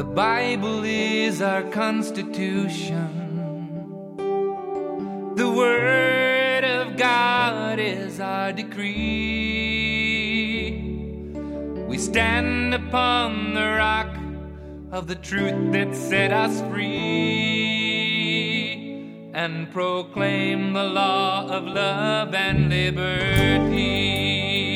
The Bible is our constitution. The Word of God is our decree. We stand upon the rock of the truth that set us free, and proclaim the law of love and liberty.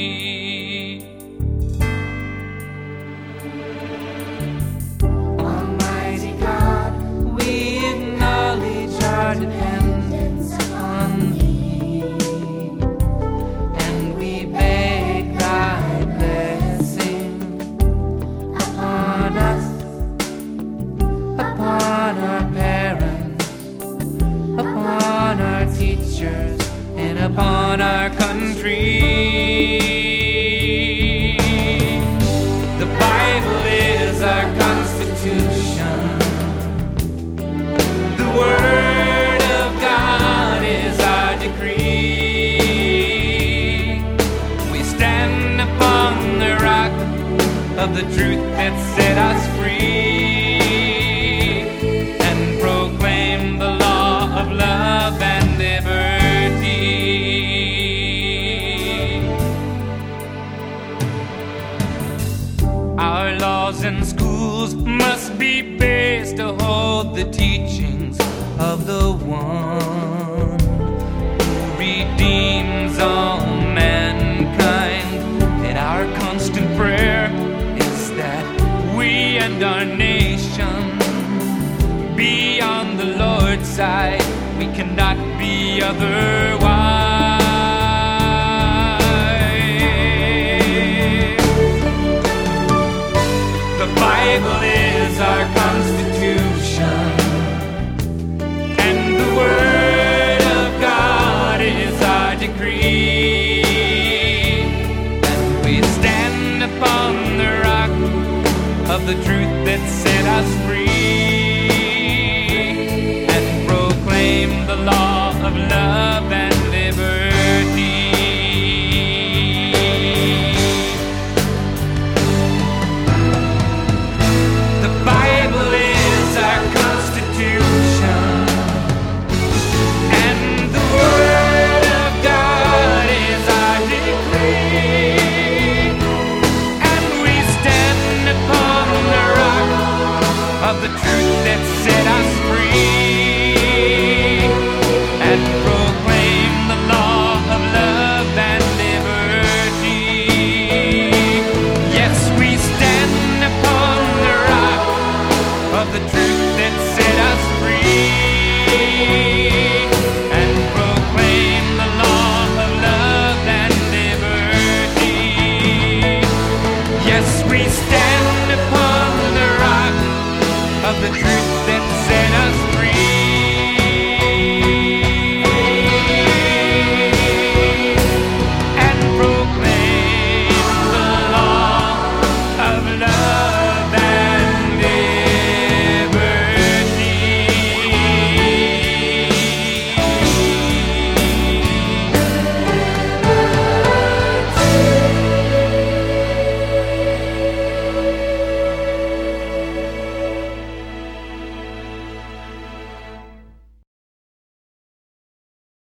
Almighty God, we acknowledge our dependence on Thee, and we beg Thy blessing upon us, upon our parents, upon our teachers, and upon our country. The Bible is our constitution. The Word of God is our decree. We stand upon the rock of the truth that set us free, and proclaim the law of love and liberty. Our laws and schools must be based to hold the teachings of the one who redeems all mankind. And our constant prayer is that we and our nation be on the Lord's side. We cannot be otherwise. The Bible is our constitution, and the Word of God is our decree. And we stand upon the rock of the truth